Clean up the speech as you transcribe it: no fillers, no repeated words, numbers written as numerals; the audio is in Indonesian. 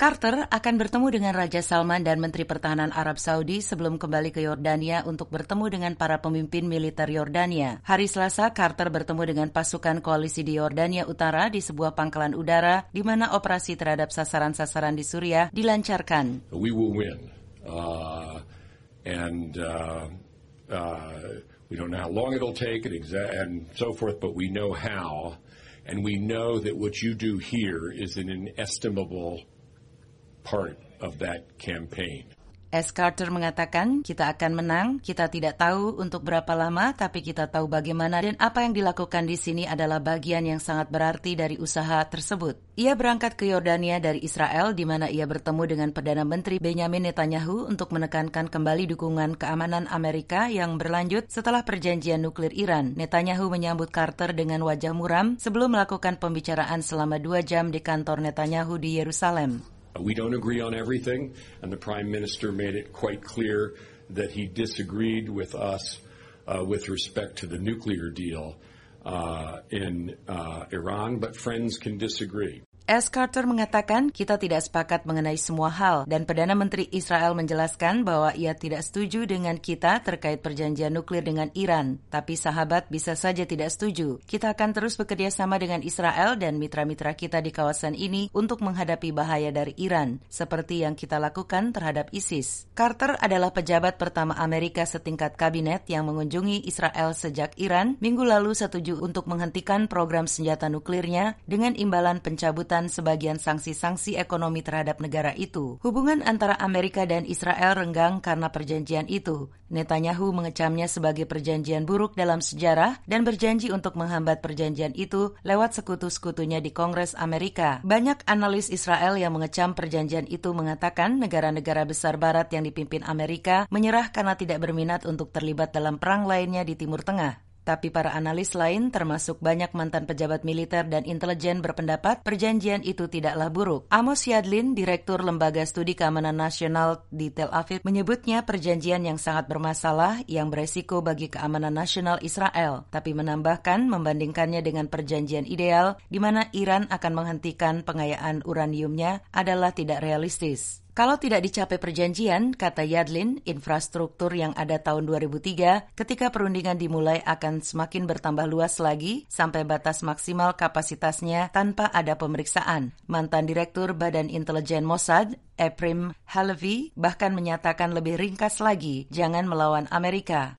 Carter akan bertemu dengan Raja Salman dan Menteri Pertahanan Arab Saudi sebelum kembali ke Yordania untuk bertemu dengan para pemimpin militer Yordania. Hari Selasa, Carter bertemu dengan pasukan koalisi di Yordania Utara di sebuah pangkalan udara di mana operasi terhadap sasaran-sasaran di Suriah dilancarkan. We will win. We don't know how long it'll take and so forth, but we know how. And we know that what you do here is an inestimable part of that campaign. S. Carter mengatakan, kita akan menang, kita tidak tahu untuk berapa lama, tapi kita tahu bagaimana dan apa yang dilakukan di sini adalah bagian yang sangat berarti dari usaha tersebut. Ia berangkat ke Yordania dari Israel, di mana ia bertemu dengan Perdana Menteri Benjamin Netanyahu untuk menekankan kembali dukungan keamanan Amerika yang berlanjut setelah perjanjian nuklir Iran. Netanyahu menyambut Carter dengan wajah muram sebelum melakukan pembicaraan selama 2 jam di kantor Netanyahu di Yerusalem. We don't agree on everything, and the Prime Minister made it quite clear that he disagreed with us with respect to the nuclear deal in Iran, but friends can disagree. S. Carter mengatakan, kita tidak sepakat mengenai semua hal, dan Perdana Menteri Israel menjelaskan bahwa ia tidak setuju dengan kita terkait perjanjian nuklir dengan Iran, tapi sahabat bisa saja tidak setuju. Kita akan terus bekerja sama dengan Israel dan mitra-mitra kita di kawasan ini untuk menghadapi bahaya dari Iran, seperti yang kita lakukan terhadap ISIS. Carter adalah pejabat pertama Amerika setingkat kabinet yang mengunjungi Israel sejak Iran minggu lalu setuju untuk menghentikan program senjata nuklirnya dengan imbalan pencabutan sebagian sanksi-sanksi ekonomi terhadap negara itu. Hubungan antara Amerika dan Israel renggang karena perjanjian itu. Netanyahu mengecamnya sebagai perjanjian buruk dalam sejarah dan berjanji untuk menghambat perjanjian itu lewat sekutu-sekutunya di Kongres Amerika. Banyak analis Israel yang mengecam perjanjian itu mengatakan negara-negara besar barat yang dipimpin Amerika menyerah karena tidak berminat untuk terlibat dalam perang lainnya di Timur Tengah. Tapi para analis lain, termasuk banyak mantan pejabat militer dan intelijen berpendapat perjanjian itu tidaklah buruk. Amos Yadlin, Direktur Lembaga Studi Keamanan Nasional di Tel Aviv, menyebutnya perjanjian yang sangat bermasalah yang beresiko bagi keamanan nasional Israel, tapi menambahkan membandingkannya dengan perjanjian ideal di mana Iran akan menghentikan pengayaan uraniumnya adalah tidak realistis. Kalau tidak dicapai perjanjian, kata Yadlin, infrastruktur yang ada tahun 2003 ketika perundingan dimulai akan semakin bertambah luas lagi sampai batas maksimal kapasitasnya tanpa ada pemeriksaan. Mantan Direktur Badan Intelijen Mossad, Efraim Halevi, bahkan menyatakan lebih ringkas lagi, jangan melawan Amerika.